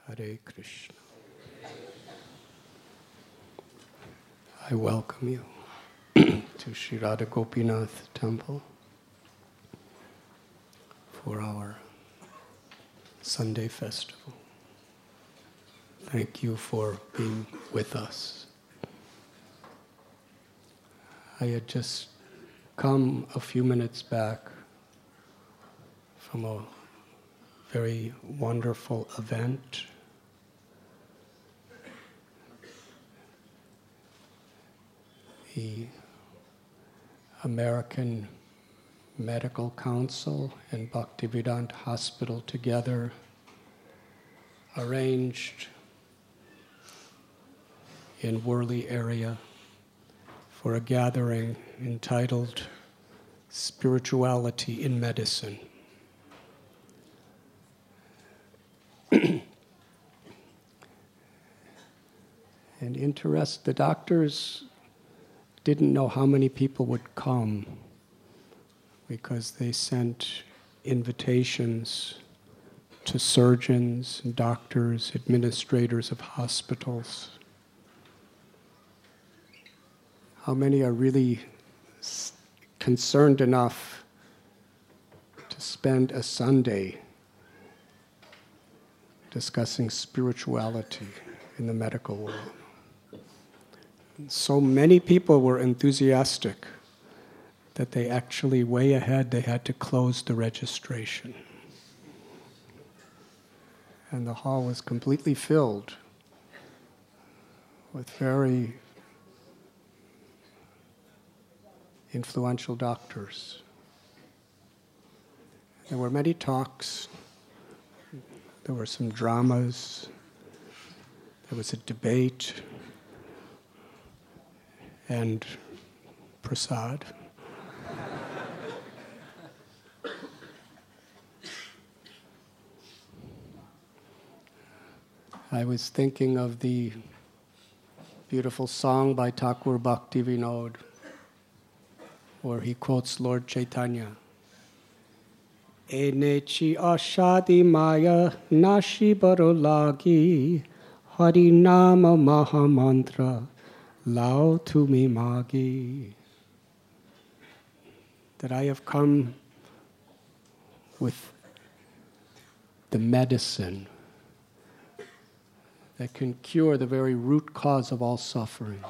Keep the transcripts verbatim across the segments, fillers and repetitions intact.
Hare Krishna. I welcome you to Sri Radha Gopinath Temple for our Sunday festival. Thank you for being with us. I had just come a few minutes back from a very wonderful event. The American Medical Council and Bhaktivedanta Hospital together arranged in Worli area for a gathering entitled Spirituality in Medicine. And interest, the doctors didn't know how many people would come because they sent invitations to surgeons, doctors, administrators of hospitals. How many are really concerned enough to spend a Sunday discussing spirituality in the medical world? So many people were enthusiastic that they actually, way ahead, they had to close the registration. And the hall was completely filled with very influential doctors. There were many talks. There were some dramas. There was a debate. And prasad. I was thinking of the beautiful song by Thakur Bhaktivinoda, where he quotes Lord Chaitanya. Enechi ashadi maya nashi barolagi hari nama mahamantra lao tumi magi. That I have come with the medicine that can cure the very root cause of all suffering.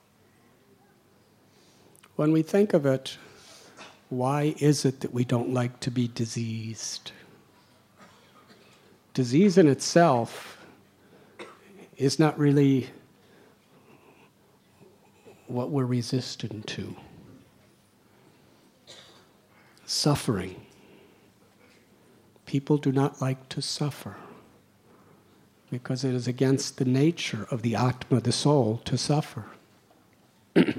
When we think of it, why is it that we don't like to be diseased? Disease in itself is not really what we're resistant to. Suffering. People do not like to suffer because it is against the nature of the Atma, the soul, to suffer. The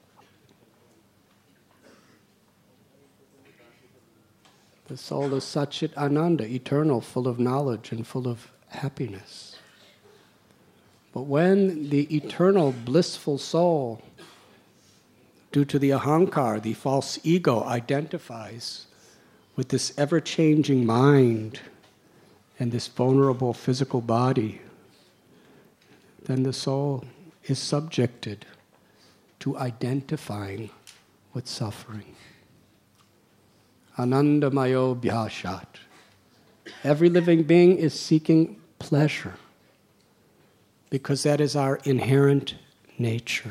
soul is Satchit Ananda, eternal, full of knowledge and full of happiness. But when the eternal, blissful soul, due to the ahankar, the false ego, identifies with this ever-changing mind and this vulnerable physical body, then the soul is subjected to identifying with suffering. Anandamayo bhyashat. Every living being is seeking pleasure because that is our inherent nature.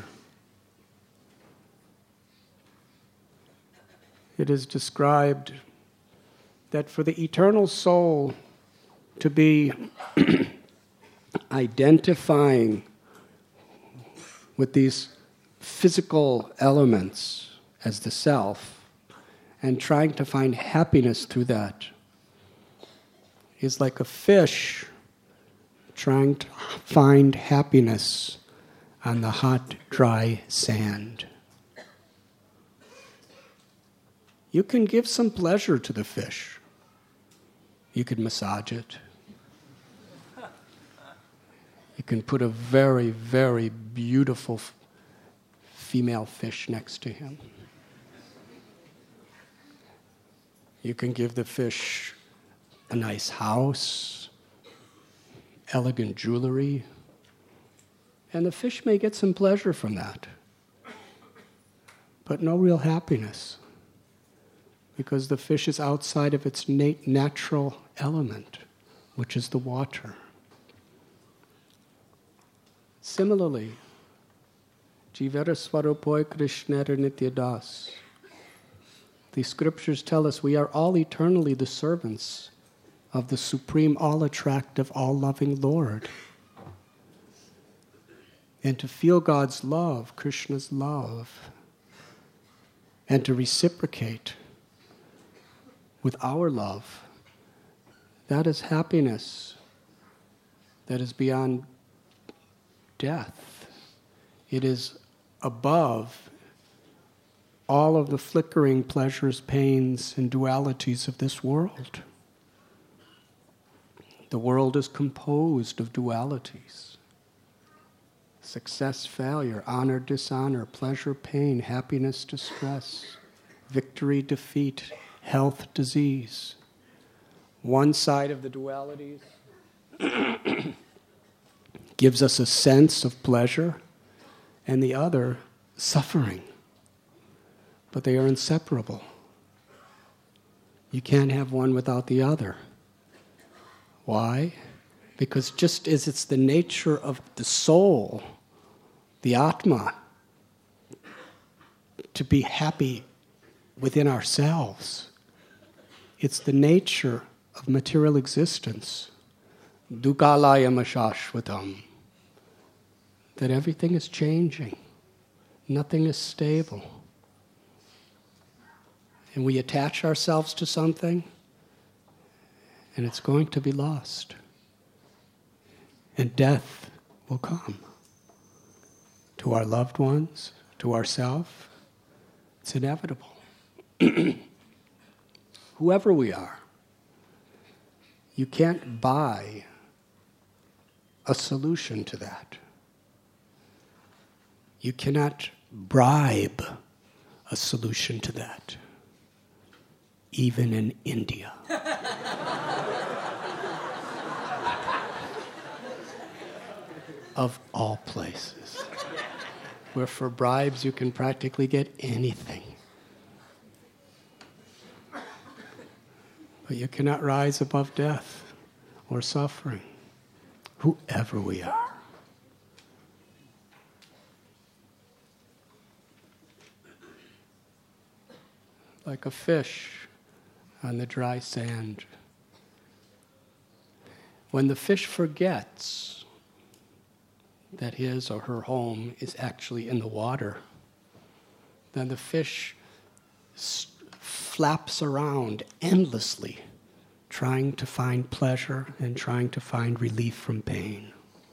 It is described that for the eternal soul to be identifying with these physical elements as the self and trying to find happiness through that is like a fish trying to find happiness on the hot, dry sand. You can give some pleasure to the fish. You could massage it. You can put a very, very beautiful f- female fish next to him. You can give the fish a nice house elegant jewelry. And the fish may get some pleasure from that, but no real happiness, because the fish is outside of its nat- natural element, which is the water. Similarly, Jivara Swarupoi Krishnera Nityadas. The scriptures tell us we are all eternally the servants of the supreme, all-attractive, all-loving Lord. And to feel God's love, Krishna's love, and to reciprocate with our love, that is happiness that is beyond death. It is above all of the flickering pleasures, pains, and dualities of this world. The world is composed of dualities. Success, failure, honor, dishonor, pleasure, pain, happiness, distress, victory, defeat, health, disease. One side of the dualities gives us a sense of pleasure, and the other, suffering. But they are inseparable. You can't have one without the other. Why? Because just as it's the nature of the soul, the Atma, to be happy within ourselves, it's the nature of material existence, dukkhalayam ashashvatam, that everything is changing, nothing is stable. And we attach ourselves to something, and it's going to be lost. And death will come to our loved ones, to ourselves. It's inevitable. Whoever we are, you can't buy a solution to that. You cannot bribe a solution to that, even in India. Of all places, where for bribes you can practically get anything. But you cannot rise above death or suffering, whoever we are. Like a fish on the dry sand. When the fish forgets that his or her home is actually in the water, then the fish s- flaps around endlessly, trying to find pleasure and trying to find relief from pain.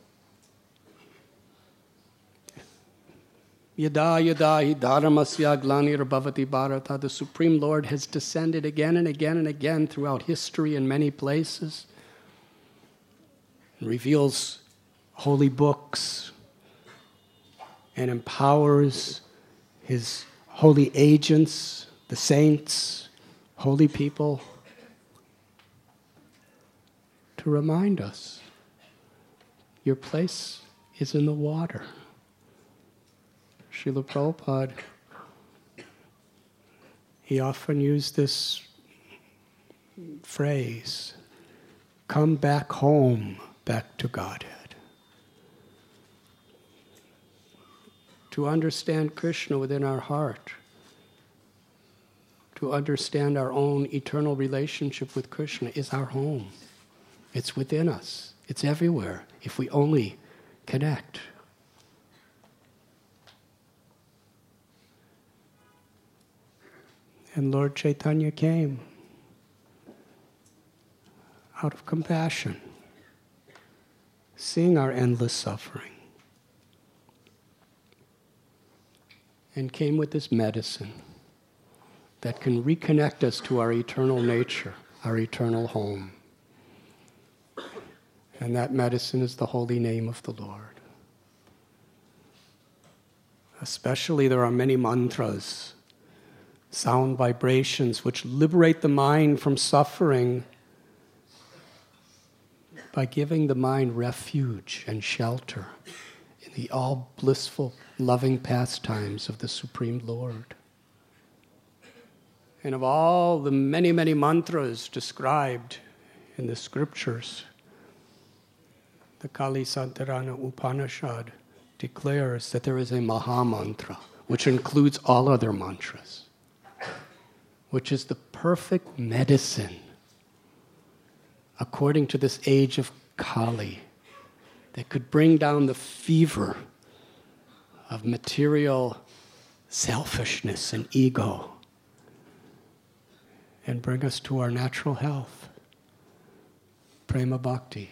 Yada yada hi dharmasya glanir bhavati bharata. The Supreme Lord has descended again and again and again throughout history in many places, and reveals holy books and empowers his holy agents, the saints, holy people, to remind us your place is in the water. Srila Prabhupada, he often used this phrase, come back home, back to Godhead. To understand Krishna within our heart, to understand our own eternal relationship with Krishna is our home. It's within us. It's everywhere, if we only connect. And Lord Chaitanya came out of compassion, seeing our endless suffering, and came with this medicine that can reconnect us to our eternal nature, our eternal home. And that medicine is the holy name of the Lord. Especially there are many mantras, sound vibrations which liberate the mind from suffering by giving the mind refuge and shelter in the all blissful, loving pastimes of the Supreme Lord. And of all the many, many mantras described in the scriptures, the Kali Santarana Upanishad declares that there is a Maha Mantra, which includes all other mantras, which is the perfect medicine, according to this age of Kali, that could bring down the fever of material selfishness and ego and bring us to our natural health, prema bhakti.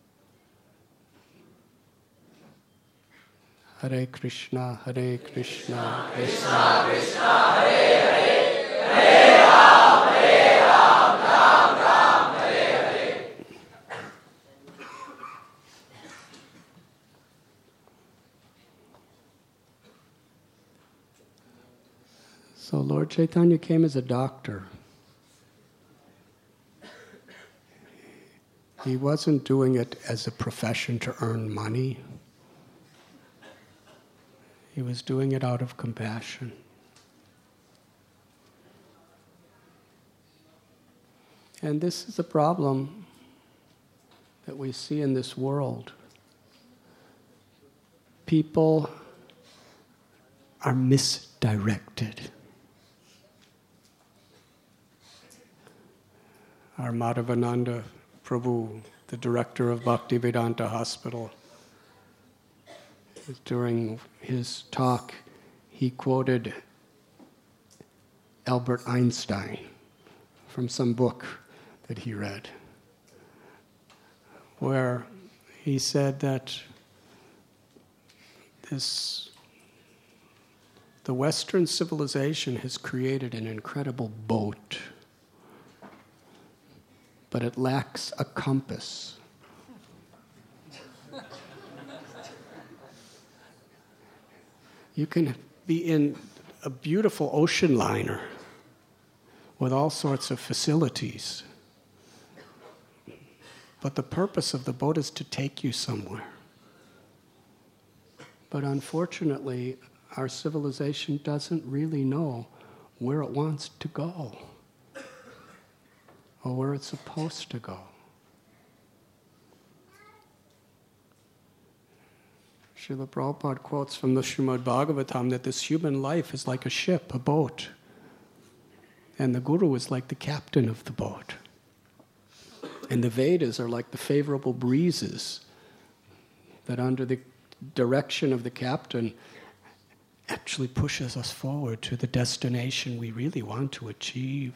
Hare Krishna, Hare Krishna, Krishna Krishna, Hare Hare, Hare Ram, Hare Ram, Ram Ram, Hare Hare. So Lord Chaitanya came as a doctor. He wasn't doing it as a profession to earn money. He was doing it out of compassion. And this is a problem that we see in this world. People are misdirected. Our Madhavananda Prabhu, the director of Bhaktivedanta Hospital, during his talk, he quoted Albert Einstein from some book that he read, where he said that this, the Western civilization has created an incredible boat, but it lacks a compass. You can be in a beautiful ocean liner with all sorts of facilities, but the purpose of the boat is to take you somewhere. But unfortunately, our civilization doesn't really know where it wants to go or where it's supposed to go. Srila Prabhupada quotes from the Srimad Bhagavatam that this human life is like a ship, a boat, and the Guru is like the captain of the boat. And the Vedas are like the favorable breezes that under the direction of the captain actually pushes us forward to the destination we really want to achieve.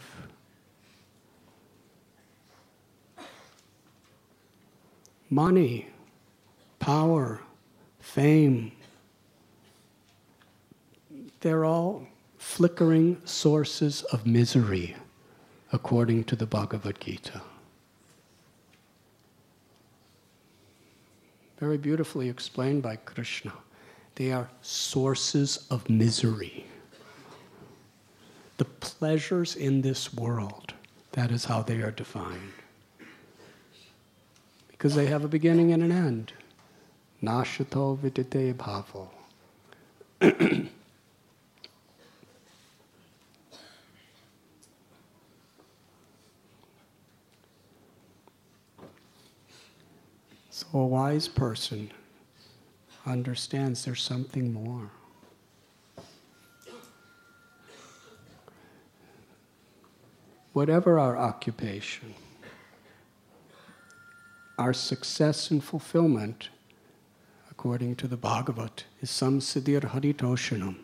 Money, power, fame, they're all flickering sources of misery, according to the Bhagavad Gita. Very beautifully explained by Krishna. They are sources of misery. The pleasures in this world, that is how they are defined. Because they have a beginning and an end. Nashato vidite bhavo. So a wise person understands there's something more. Whatever our occupation, our success and fulfillment, according to the Bhagavat, is samsiddhir haritoshanam,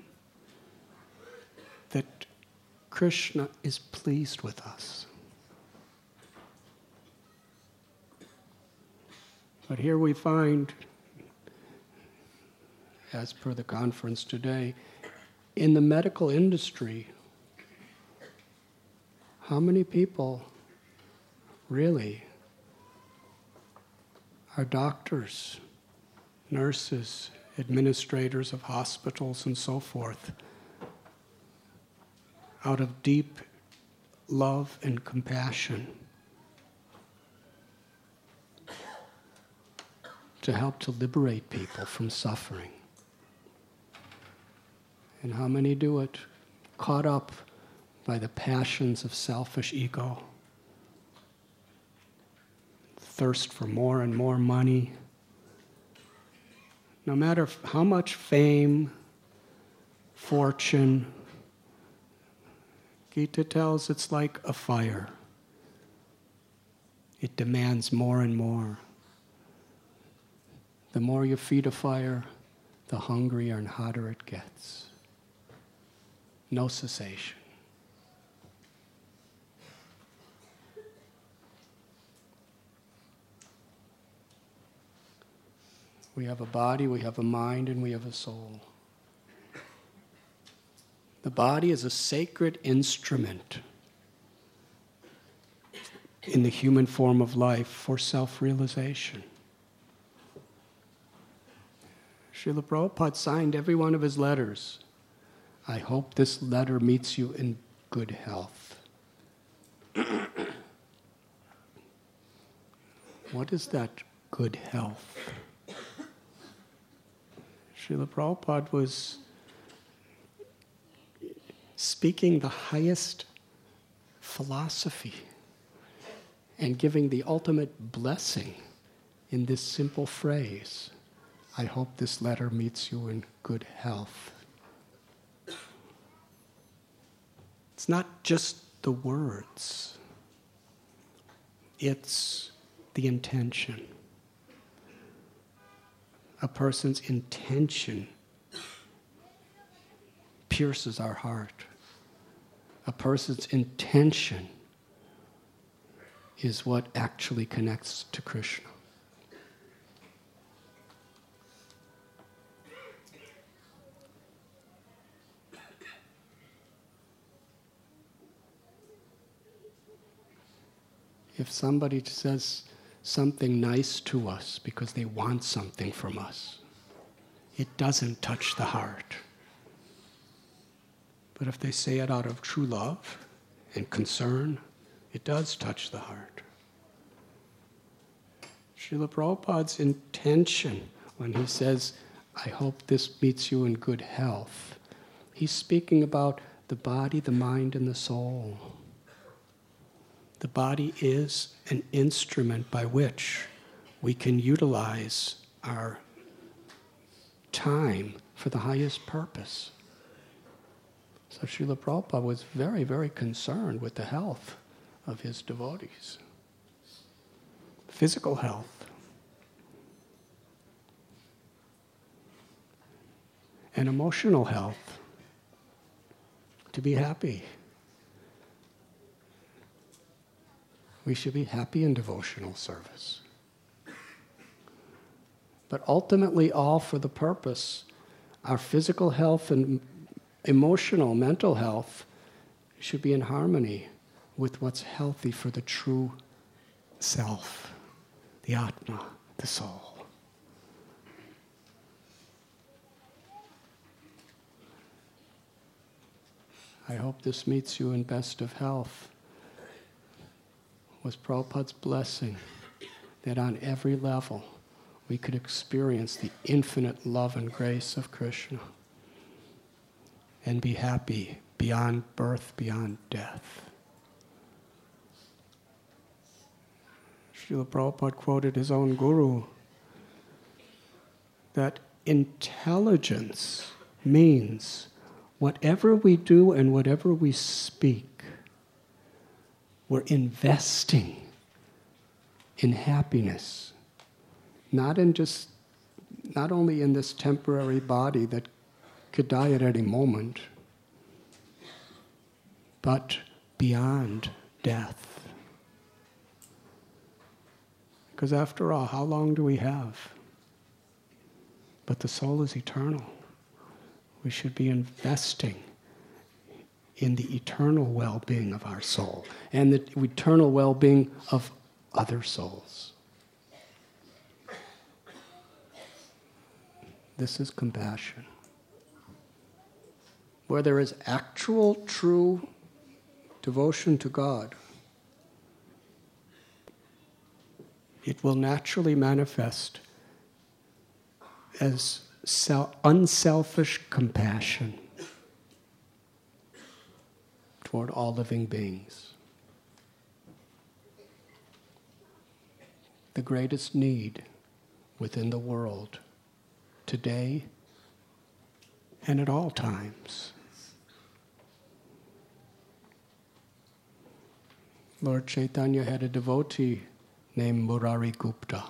that Krishna is pleased with us. But here we find, as per the conference today, in the medical industry, how many people really are doctors, nurses, administrators of hospitals, and so forth, out of deep love and compassion, to help to liberate people from suffering. And how many do it caught up by the passions of selfish ego, thirst for more and more money. No matter how much fame, fortune, Gita tells it's like a fire. It demands more and more. The more you feed a fire, the hungrier and hotter it gets. No cessation. We have a body, we have a mind, and we have a soul. The body is a sacred instrument in the human form of life for self-realization. Srila Prabhupada signed every one of his letters. I hope this letter meets you in good health. What is that good health? Srila Prabhupada was speaking the highest philosophy and giving the ultimate blessing in this simple phrase. I hope this letter meets you in good health. It's not just the words. It's the intention. A person's intention pierces our heart. A person's intention is what actually connects to Krishna. If somebody says something nice to us because they want something from us, it doesn't touch the heart. But if they say it out of true love and concern, it does touch the heart. Srila Prabhupada's intention when he says, I hope this meets you in good health, he's speaking about the body, the mind, and the soul. The body is an instrument by which we can utilize our time for the highest purpose. So Srila Prabhupada was very, very concerned with the health of his devotees. Physical health. And emotional health. To be happy. We should be happy in devotional service. But ultimately all for the purpose, our physical health and emotional, mental health should be in harmony with what's healthy for the true self, the Atma, the soul. I hope this meets you in best of health. Was Prabhupada's blessing that on every level we could experience the infinite love and grace of Krishna and be happy beyond birth, beyond death. Srila Prabhupada quoted his own guru that intelligence means whatever we do and whatever we speak, we're investing in happiness, not in just, not only in this temporary body that could die at any moment, but beyond death. Because after all, how long do we have? But the soul is eternal. We should be investing in the eternal well-being of our soul and the eternal well-being of other souls. This is compassion. Where there is actual, true devotion to God, it will naturally manifest as self, unselfish compassion toward all living beings. The greatest need within the world today and at all times. Lord Chaitanya had a devotee named Murari Gupta.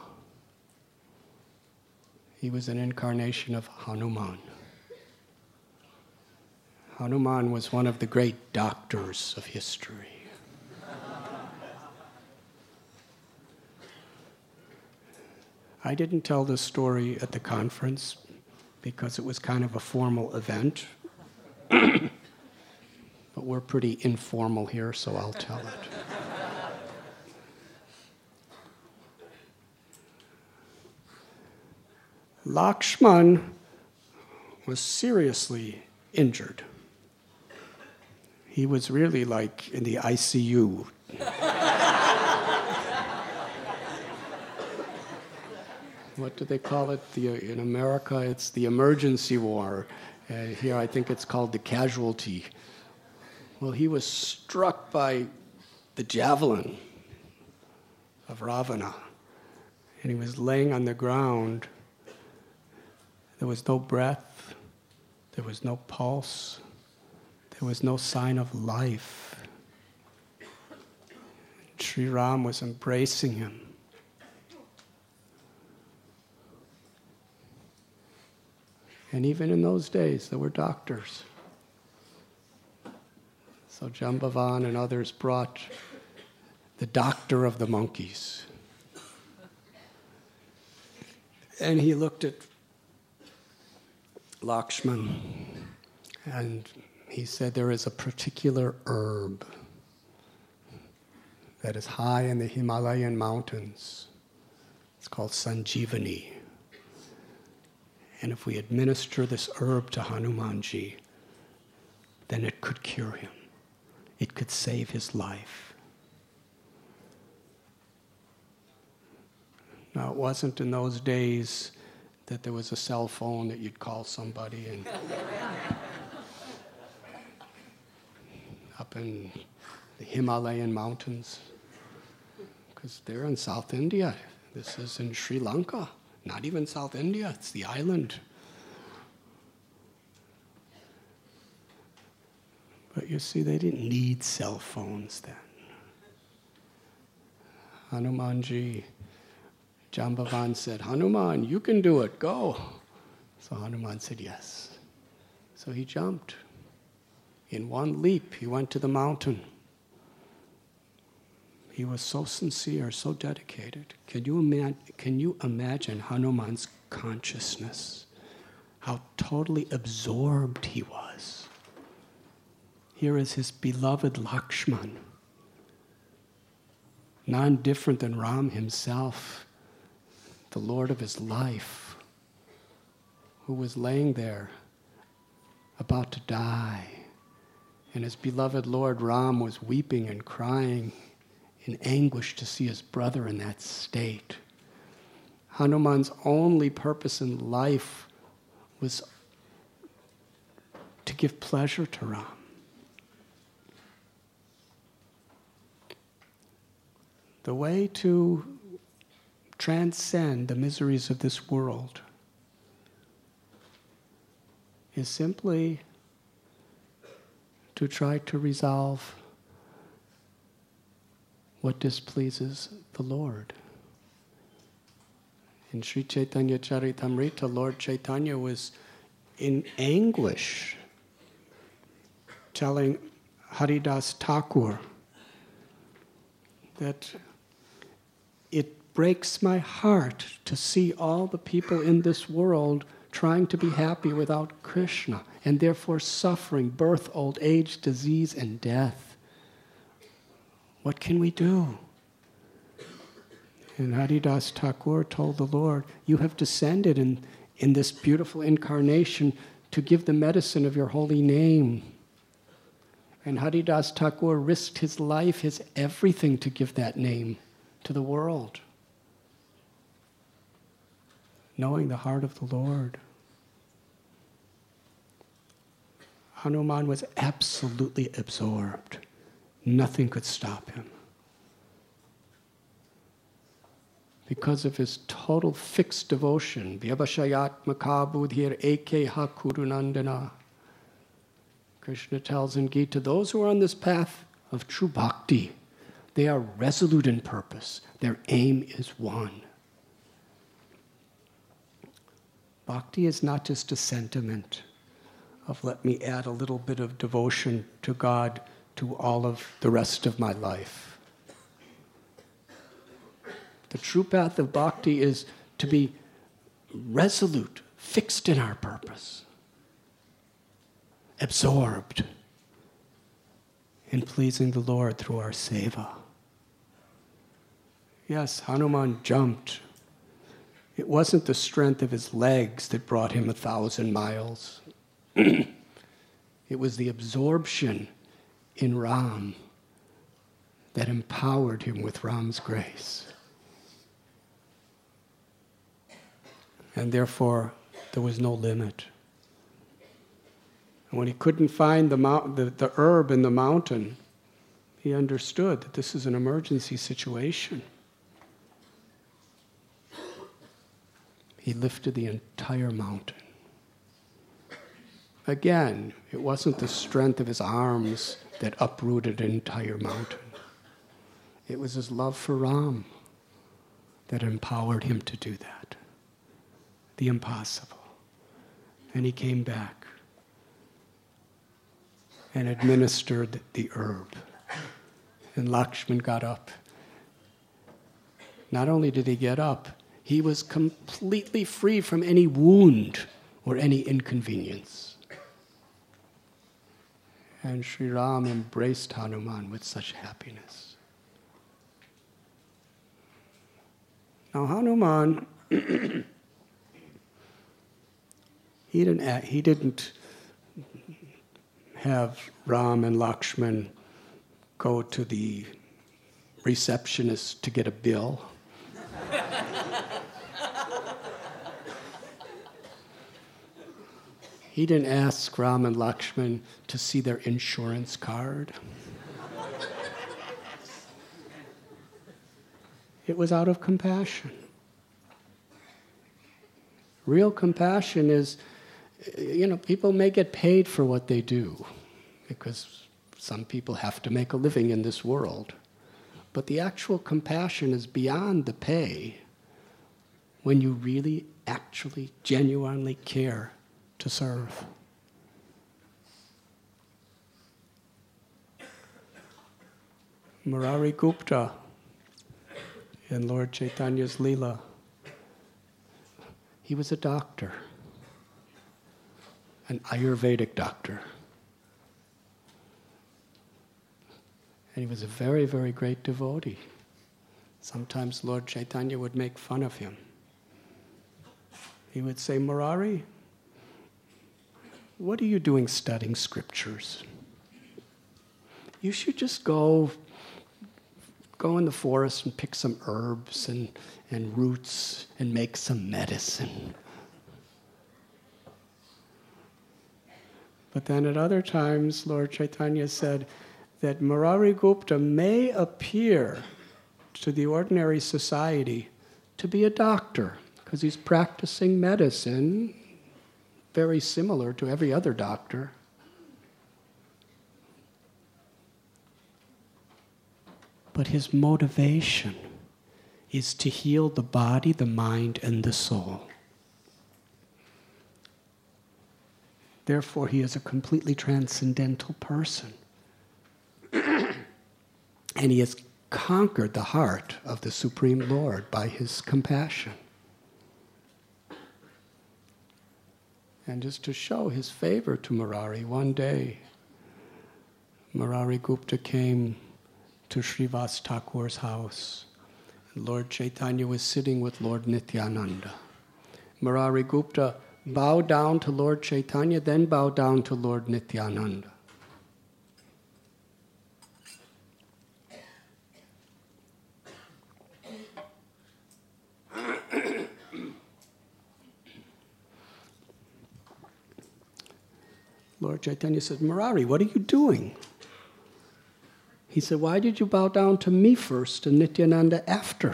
He was an incarnation of Hanuman. Hanuman was one of the great doctors of history. I didn't tell this story at the conference because it was kind of a formal event. But we're pretty informal here, so I'll tell it. Lakshman was seriously injured. He was really like in the I C U. What do they call it? The, in America, it's the emergency war. Uh, here, I think it's called the casualty. Well, he was struck by the javelin of Ravana, and he was laying on the ground. There was no breath, there was no pulse, there was no sign of life. Sri Ram was embracing him. And even in those days, there were doctors. So Jambavan and others brought the doctor of the monkeys. And he looked at Lakshman, and he said, there is a particular herb that is high in the Himalayan mountains. It's called Sanjeevani. And if we administer this herb to Hanumanji, then it could cure him. It could save his life. Now, it wasn't in those days that there was a cell phone that you'd call somebody and up in the Himalayan mountains, because they're in South India. This is in Sri Lanka, not even South India, it's the island. But you see, they didn't need cell phones then. Hanumanji, Jambavan said, Hanuman, you can do it, go. So Hanuman said yes. So he jumped. In one leap, he went to the mountain. He was so sincere, so dedicated. Can you, ima- can you imagine Hanuman's consciousness? How totally absorbed he was. Here is his beloved Lakshman, none different than Ram himself, the Lord of his life, who was laying there about to die. And his beloved Lord Ram was weeping and crying in anguish to see his brother in that state. Hanuman's only purpose in life was to give pleasure to Ram. The way to transcend the miseries of this world is simply to try to resolve what displeases the Lord. In Sri Chaitanya Charitamrita, Lord Chaitanya was in anguish telling Haridas Thakur that it breaks my heart to see all the people in this world trying to be happy without Krishna, and therefore suffering birth, old age, disease, and death. What can we do? And Haridas Thakur told the Lord, you have descended in, in this beautiful incarnation to give the medicine of your holy name. And Haridas Thakur risked his life, his everything to give that name to the world. knowing the heart of the Lord. Hanuman was absolutely absorbed. Nothing could stop him. Because of his total fixed devotion. Vyabhashayatmaka buddhir eke ha kurunandana. Krishna tells in Gita, those who are on this path of true bhakti, they are resolute in purpose. Their aim is one. Bhakti is not just a sentiment of let me add a little bit of devotion to God to all of the rest of my life. The true path of bhakti is to be resolute, fixed in our purpose, absorbed in pleasing the Lord through our seva. Yes, Hanuman jumped. It wasn't the strength of his legs that brought him a thousand miles. It was the absorption in Ram that empowered him with Ram's grace. And therefore, there was no limit. And when he couldn't find the, mount, the, the herb in the mountain, he understood that this is an emergency situation. He lifted the entire mountain. Again, it wasn't the strength of his arms that uprooted an entire mountain. It was his love for Ram that empowered him to do that. The impossible. And he came back and administered the herb. And Lakshman got up. Not only did he get up, he was completely free from any wound or any inconvenience. And Sri Ram embraced Hanuman with such happiness. Now Hanuman, he didn't he didn't have Ram and Lakshman go to the receptionist to get a bill. He didn't ask Ram and Lakshman to see their insurance card. It was out of compassion. Real compassion is, you know, people may get paid for what they do, because some people have to make a living in this world. But the actual compassion is beyond the pay when you really, actually, genuinely care to serve. Murari Gupta in Lord Chaitanya's Leela, he was a doctor, an Ayurvedic doctor. And he was a very, very great devotee. Sometimes Lord Chaitanya would make fun of him. He would say, Murari, what are you doing studying scriptures? You should just go, go in the forest and pick some herbs and, and roots and make some medicine. But then at other times, Lord Chaitanya said that Murari Gupta may appear to the ordinary society to be a doctor, because he's practicing medicine very similar to every other doctor. But his motivation is to heal the body, the mind, and the soul. Therefore, he is a completely transcendental person. And he has conquered the heart of the Supreme Lord by his compassion. And just to show his favor to Murari, one day, Murari Gupta came to Srivas Thakur's house. And Lord Chaitanya was sitting with Lord Nityananda. Murari Gupta bowed down to Lord Chaitanya, then bowed down to Lord Nityananda. Lord Chaitanya said, Murari, what are you doing? He said, why did you bow down to me first and Nityananda after?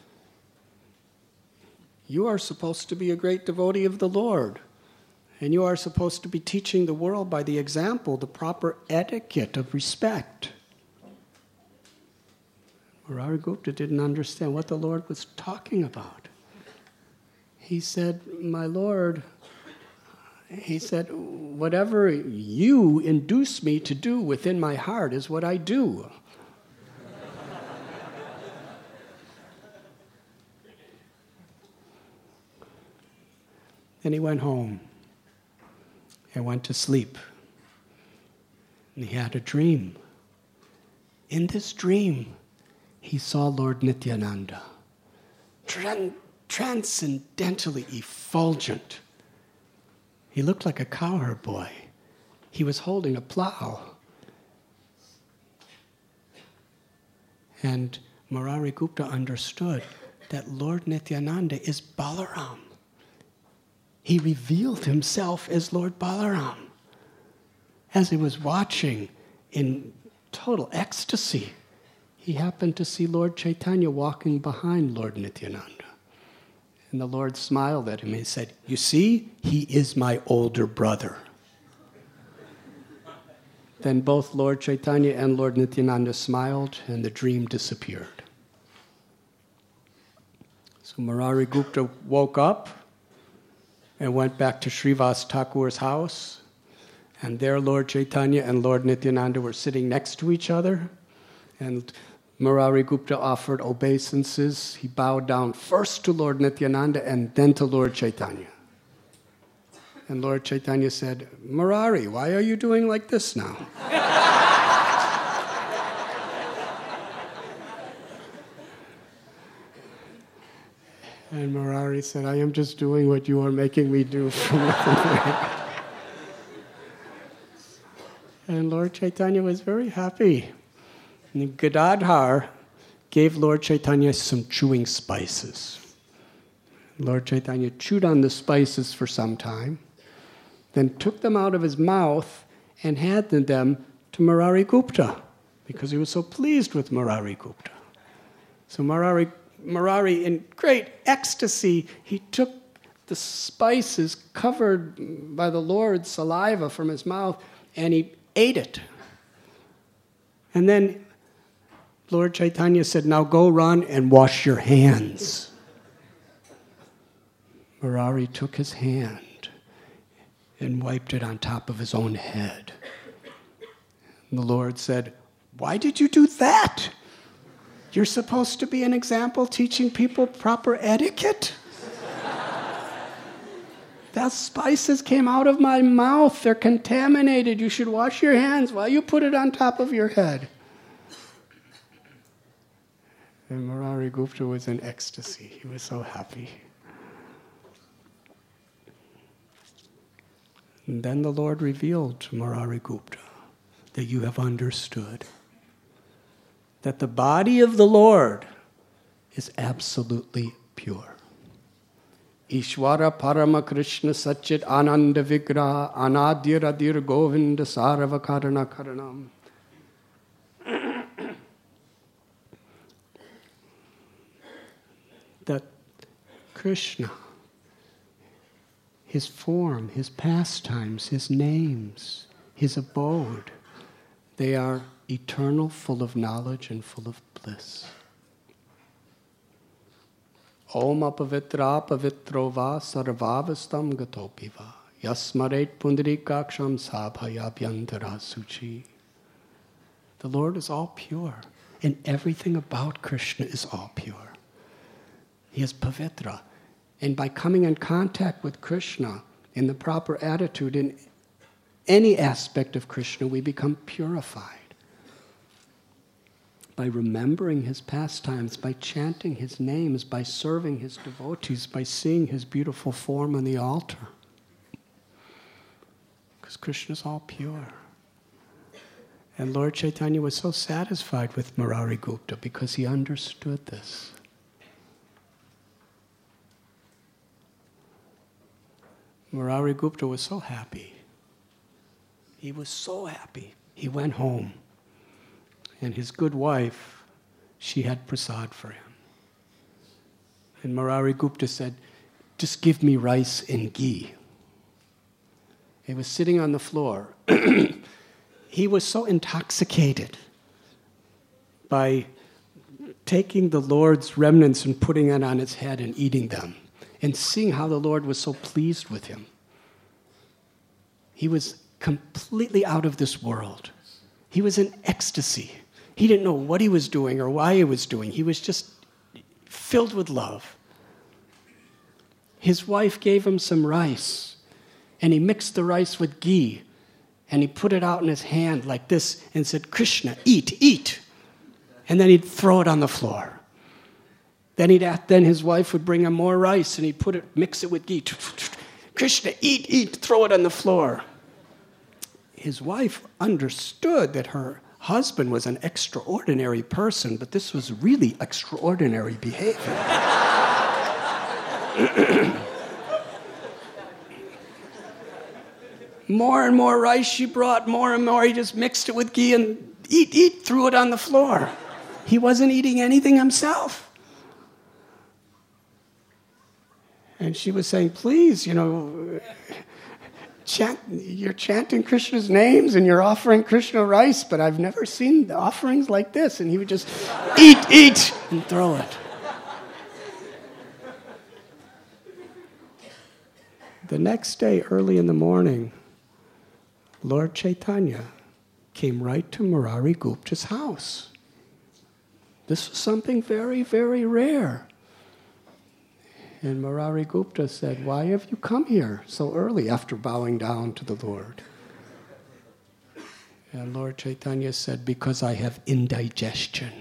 You are supposed to be a great devotee of the Lord. And you are supposed to be teaching the world by the example, the proper etiquette of respect. Murari Gupta didn't understand what the Lord was talking about. He said, my Lord, he said, whatever you induce me to do within my heart is what I do. Then he went home and went to sleep. And he had a dream. In this dream, he saw Lord Nityananda, tran- transcendentally effulgent. He looked like a cowherd boy. He was holding a plow. And Murari Gupta understood that Lord Nityananda is Balaram. He revealed himself as Lord Balaram. As he was watching in total ecstasy, he happened to see Lord Chaitanya walking behind Lord Nityananda. And the Lord smiled at him and said, you see, he is my older brother. Then both Lord Chaitanya and Lord Nityananda smiled and the dream disappeared. So Murari Gupta woke up and went back to Srivas Thakur's house. And there Lord Chaitanya and Lord Nityananda were sitting next to each other. And Murari Gupta offered obeisances. He bowed down first to Lord Nityananda and then to Lord Chaitanya. And Lord Chaitanya said, Murari, why are you doing like this now? And Murari said, I am just doing what you are making me do. And Lord Chaitanya was very happy. And Gadadhar gave Lord Chaitanya some chewing spices. Lord Chaitanya chewed on the spices for some time, then took them out of his mouth and handed them to Murari Gupta, because he was so pleased with Murari Gupta. So Murari, Murari, in great ecstasy, he took the spices covered by the Lord's saliva from his mouth, and he ate it. And then Lord Chaitanya said, now go run and wash your hands. Murari took his hand and wiped it on top of his own head. And the Lord said, why did you do that? You're supposed to be an example teaching people proper etiquette. That spices came out of my mouth. They're contaminated. You should wash your hands while you put it on top of your head. And Murari Gupta was in ecstasy. He was so happy. And then the Lord revealed to Murari Gupta that you have understood that the body of the Lord is absolutely pure. Ishwara Parama Krishna Satchit Ananda Vigraha Anadir Adir Govinda Sarava Karana Karanam. That Krishna, his form, his pastimes, his names, his abode, they are eternal, full of knowledge and full of bliss. Om apavitra pavitro va sarvavastam gatopi va yasmaret pundarikaksham sabhayabhyantara suchi. The Lord is all pure, and everything about Krishna is all pure. He is pavitra. And by coming in contact with Krishna in the proper attitude, in any aspect of Krishna, we become purified. By remembering his pastimes, by chanting his names, by serving his devotees, by seeing his beautiful form on the altar. Because Krishna is all pure. And Lord Chaitanya was so satisfied with Murari Gupta because he understood this. Murari Gupta was so happy. He was so happy. He went home. And his good wife, she had prasad for him. And Murari Gupta said, just give me rice and ghee. He was sitting on the floor. He was so intoxicated by taking the Lord's remnants and putting it on his head and eating them, and seeing how the Lord was so pleased with him. He was completely out of this world. He was in ecstasy. He didn't know what he was doing or why he was doing. He was just filled with love. His wife gave him some rice, and he mixed the rice with ghee, and he put it out in his hand like this and said, Krishna, eat, eat. And then he'd throw it on the floor. Then he'd then his wife would bring him more rice, and he'd put it, mix it with ghee. Krishna, eat, eat, throw it on the floor. His wife understood that her husband was an extraordinary person, but this was really extraordinary behavior. More and more rice she brought, more and more. He just mixed it with ghee and eat, eat, threw it on the floor. He wasn't eating anything himself. And she was saying, please, you know, chant, you're chanting Krishna's names and you're offering Krishna rice, but I've never seen the offerings like this. And he would just eat, eat, and throw it. The next day, early in the morning, Lord Chaitanya came right to Murari Gupta's house. This was something very, very rare. And Murari Gupta said, why have you come here so early after bowing down to the Lord? And Lord Chaitanya said, because I have indigestion.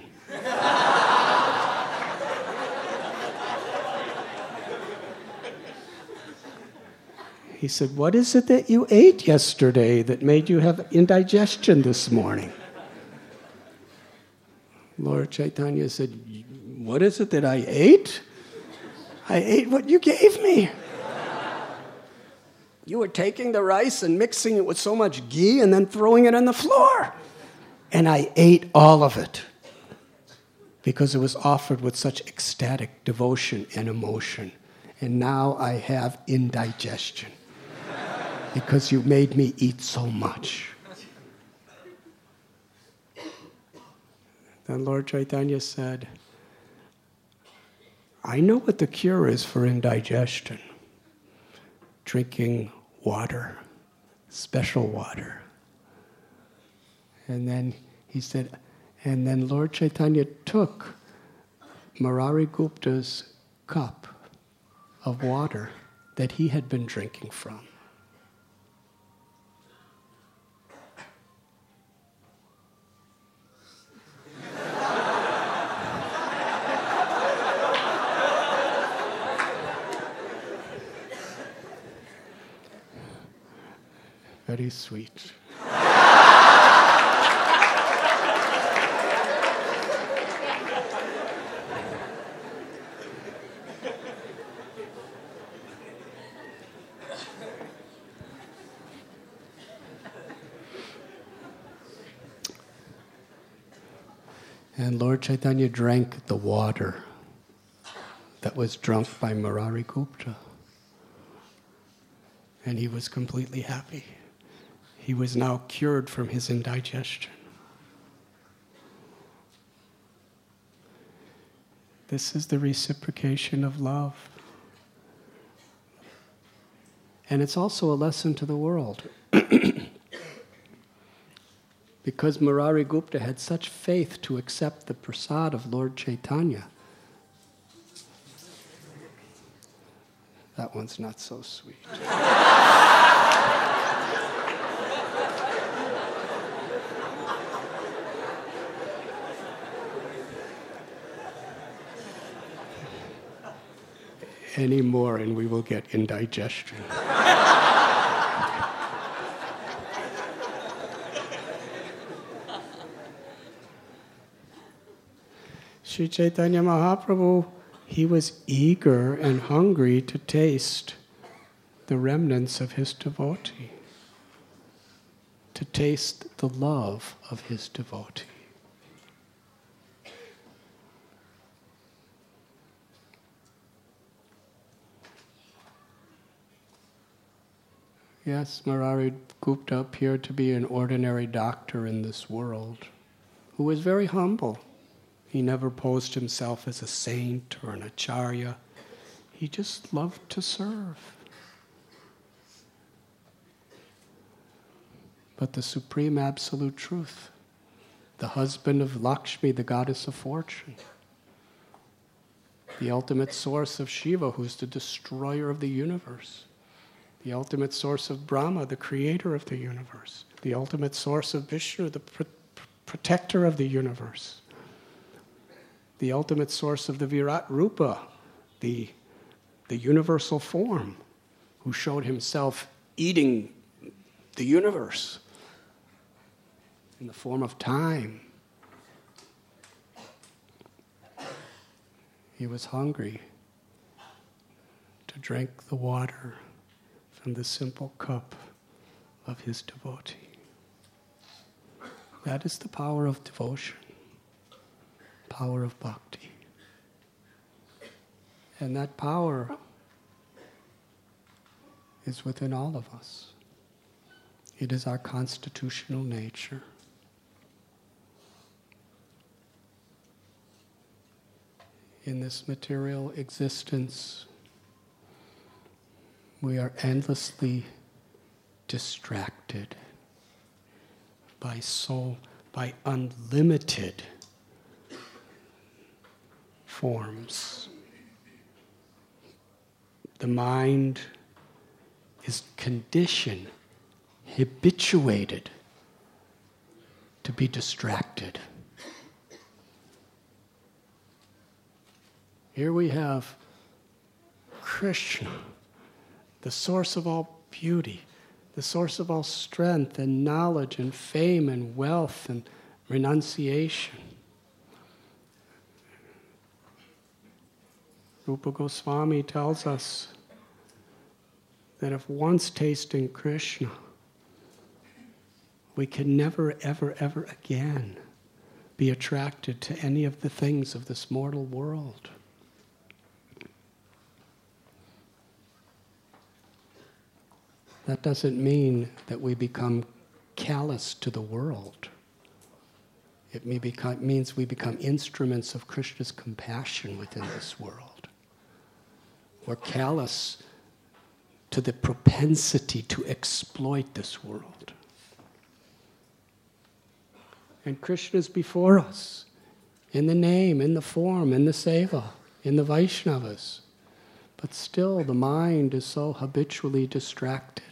He said, what is it that you ate yesterday that made you have indigestion this morning? Lord Chaitanya said, what is it that I ate? I ate what you gave me. You were taking the rice and mixing it with so much ghee and then throwing it on the floor. And I ate all of it because it was offered with such ecstatic devotion and emotion. And now I have indigestion because you made me eat so much. Then Lord Chaitanya said, I know what the cure is for indigestion. Drinking water, special water. And then he said, and then Lord Chaitanya took Murari Gupta's cup of water that he had been drinking from. Very sweet. And Lord Chaitanya drank the water that was drunk by Murari Gupta. And he was completely happy. He was now cured from his indigestion. This is the reciprocation of love. And it's also a lesson to the world. Because Murari Gupta had such faith to accept the prasad of Lord Chaitanya. That one's not so sweet. Any more and we will get indigestion. Sri Chaitanya Mahaprabhu, he was eager and hungry to taste the remnants of his devotee, to taste the love of his devotee. Yes, Murari Gupta appeared to be an ordinary doctor in this world who was very humble. He never posed himself as a saint or an acharya. He just loved to serve. But the supreme absolute truth, the husband of Lakshmi, the goddess of fortune, the ultimate source of Shiva, who's the destroyer of the universe, the ultimate source of Brahma, the creator of the universe, the ultimate source of Vishnu, the pr- protector of the universe, the ultimate source of the Virat Rupa, the, the universal form, who showed himself eating the universe in the form of time. He was hungry to drink the water from the simple cup of his devotee. That is the power of devotion, power of bhakti. And that power is within all of us. It is our constitutional nature. In this material existence, we are endlessly distracted by so by unlimited forms. The mind is conditioned, habituated to be distracted. Here we have Krishna, the source of all beauty, the source of all strength and knowledge and fame and wealth and renunciation. Rupa Goswami tells us that if once tasting Krishna, we can never, ever, ever again be attracted to any of the things of this mortal world. That doesn't mean that we become callous to the world. It may become, means we become instruments of Krishna's compassion within this world. We're callous to the propensity to exploit this world. And Krishna is before us, in the name, in the form, in the seva, in the Vaishnavas. But still the mind is so habitually distracted.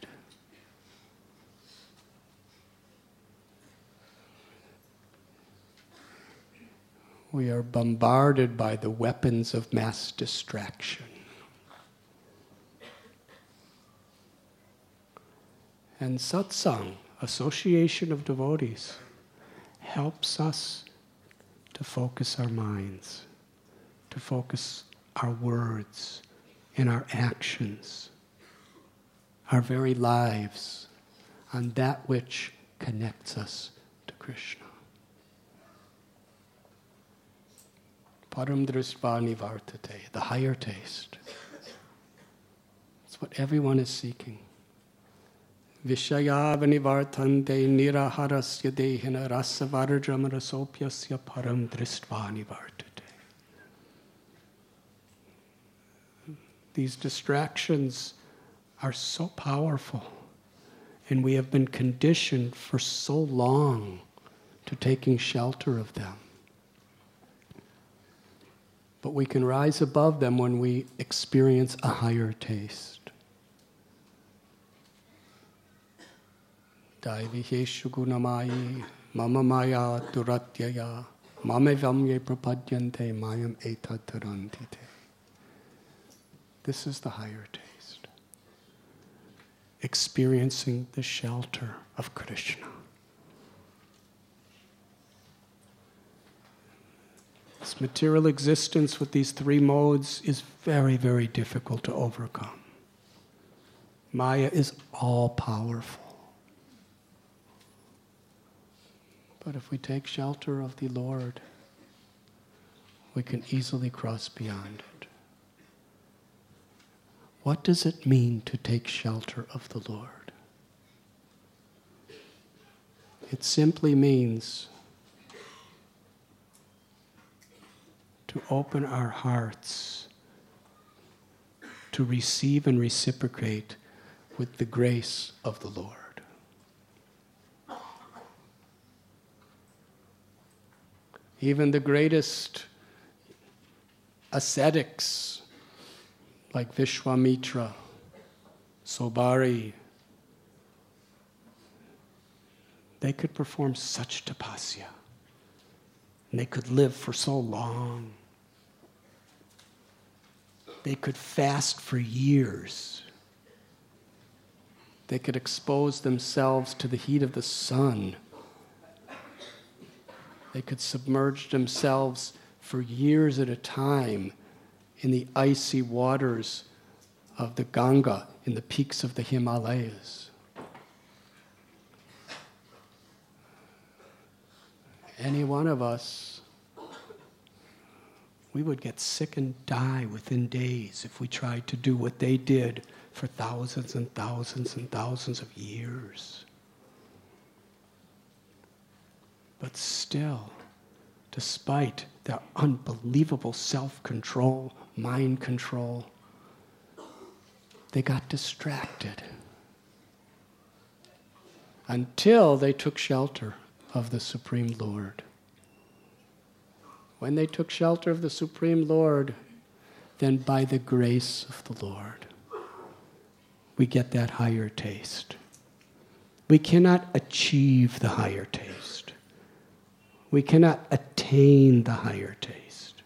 We are bombarded by the weapons of mass distraction. And satsang, association of devotees, helps us to focus our minds, to focus our words and our actions, our very lives, on that which connects us to Krishna. Param dristva nivartate, the higher taste. It's what everyone is seeking. Vishaya vanivartante niraharasya dehina rasavarjam rasopyasya param dristva nivartate. These distractions are so powerful, and we have been conditioned for so long to taking shelter of them. But we can rise above them when we experience a higher taste. Daiviheshu gunamayi mama maya duratyaya mame vamye prapadyante mayam etatarantite. This is the higher taste. Experiencing the shelter of Krishna. This material existence with these three modes is very, very difficult to overcome. Maya is all-powerful. But if we take shelter of the Lord, we can easily cross beyond it. What does it mean to take shelter of the Lord? It simply means to open our hearts to receive and reciprocate with the grace of the Lord. Even the greatest ascetics like Vishwamitra, Sobari, they could perform such tapasya. And they could live for so long. They could fast for years. They could expose themselves to the heat of the sun. They could submerge themselves for years at a time in the icy waters of the Ganga in the peaks of the Himalayas. Any one of us, we would get sick and die within days if we tried to do what they did for thousands and thousands and thousands of years. But still, despite their unbelievable self-control, mind control, they got distracted until they took shelter of the Supreme Lord. When they took shelter of the Supreme Lord, then by the grace of the Lord, we get that higher taste. We cannot achieve the higher taste. We cannot attain the higher taste.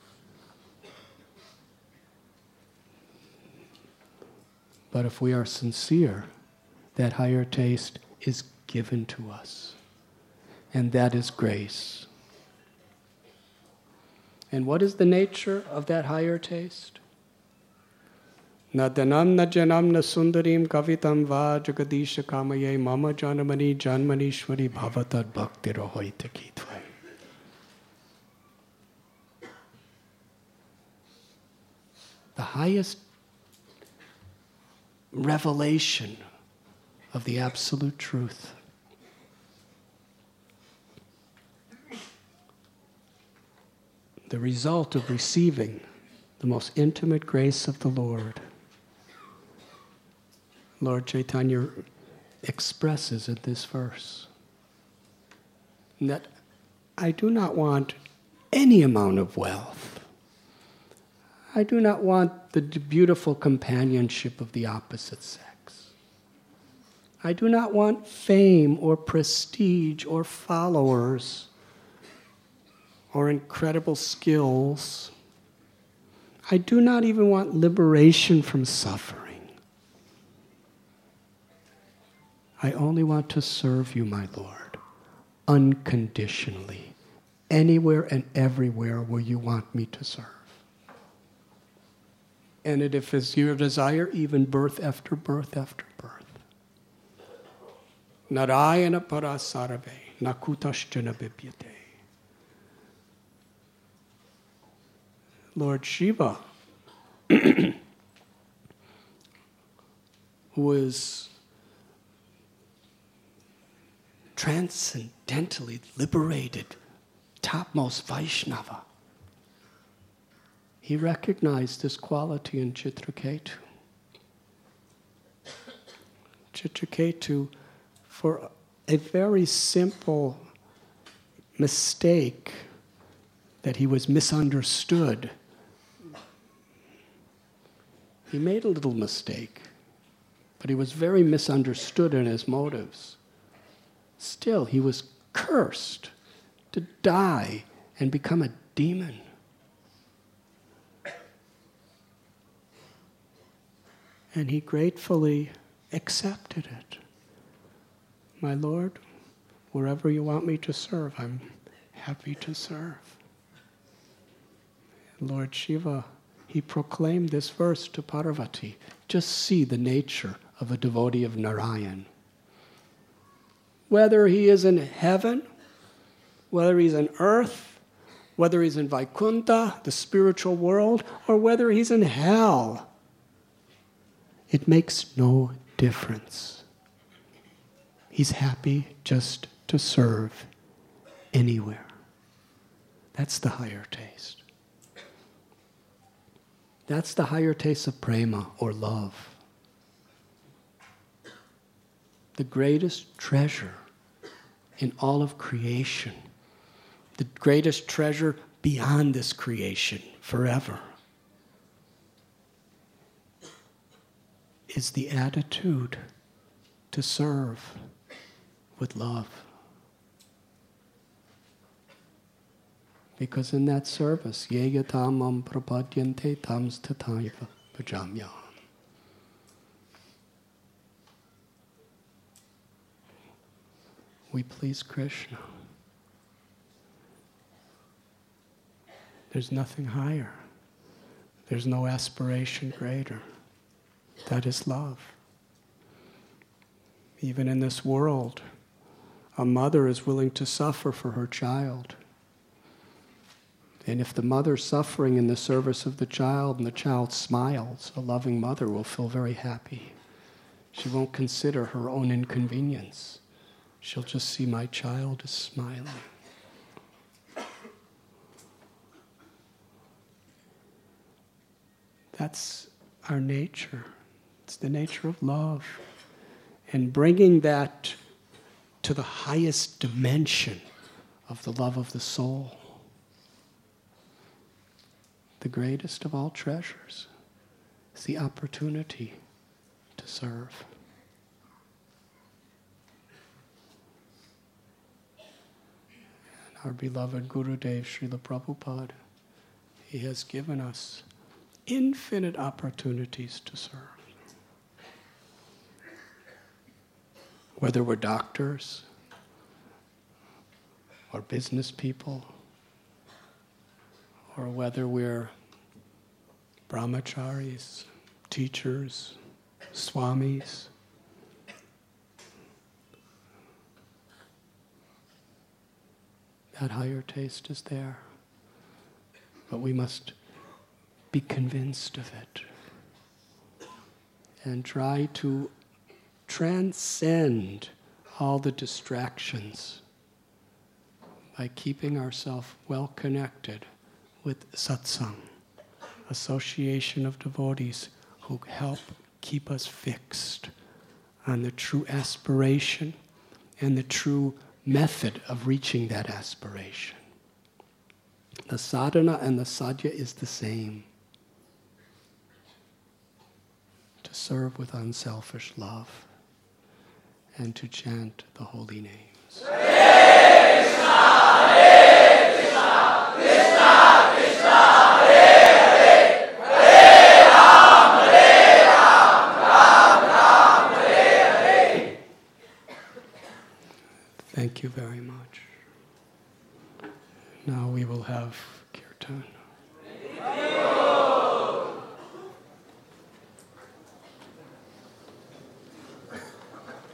But if we are sincere, that higher taste is given to us. And that is grace. And what is the nature of that higher taste? Na danam na janam na sundarim kavitam va jagadisha kamaye mama janamani janmanishwari bhavatad bhakti rohoita kitvai. The highest revelation of the absolute truth. The result of receiving the most intimate grace of the Lord. Lord Chaitanya expresses in this verse that I do not want any amount of wealth. I do not want the beautiful companionship of the opposite sex. I do not want fame or prestige or followers or incredible skills. I do not even want liberation from suffering. I only want to serve you, my Lord, unconditionally, anywhere and everywhere where you want me to serve. And if it's your desire, even birth after birth after birth. Narayana parasarave, nakutashchana bibhyate. Lord Shiva, who is transcendentally liberated, topmost Vaishnava, he recognized this quality in Chitraketu. Chitraketu, for a very simple mistake that he was misunderstood, he made a little mistake, but he was very misunderstood in his motives. Still, he was cursed to die and become a demon. And he gratefully accepted it. My Lord, wherever you want me to serve, I'm happy to serve. Lord Shiva, he proclaimed this verse to Parvati. Just see the nature of a devotee of Narayan. Whether he is in heaven whether he's on earth, whether he's in Vaikuntha, the spiritual world, or whether he's in hell. It makes no difference. He's happy just to serve anywhere. That's the higher taste. That's the higher taste of prema, or love. The greatest treasure in all of creation. The greatest treasure beyond this creation, forever, is the attitude to serve with love. Because in that service, ye yatam mam prapadyante tam stataiva bhajamyam. We please Krishna. There's nothing higher. There's no aspiration greater. That is love. Even in this world, a mother is willing to suffer for her child. And if the mother's suffering in the service of the child and the child smiles, a loving mother will feel very happy. She won't consider her own inconvenience. She'll just see my child is smiling. That's our nature. It's the nature of love. And bringing that to the highest dimension of the love of the soul, the greatest of all treasures, is the opportunity to serve. And our beloved Gurudev Srila Prabhupada, he has given us infinite opportunities to serve. Whether we're doctors or business people, or whether we're brahmacharis, teachers, swamis, that higher taste is there. But we must be convinced of it and try to transcend all the distractions by keeping ourselves well connected with satsang, association of devotees who help keep us fixed on the true aspiration and the true method of reaching that aspiration. The sadhana and the sadhya is the same. To serve with unselfish love and to chant the holy names. Hare Krishna, Hare Krishna, Krishna Krishna, Hare Hare, Hare Ram, Hare Ram, Ram Ram, Hare Hare. Thank you very much. Now we will have kirtan.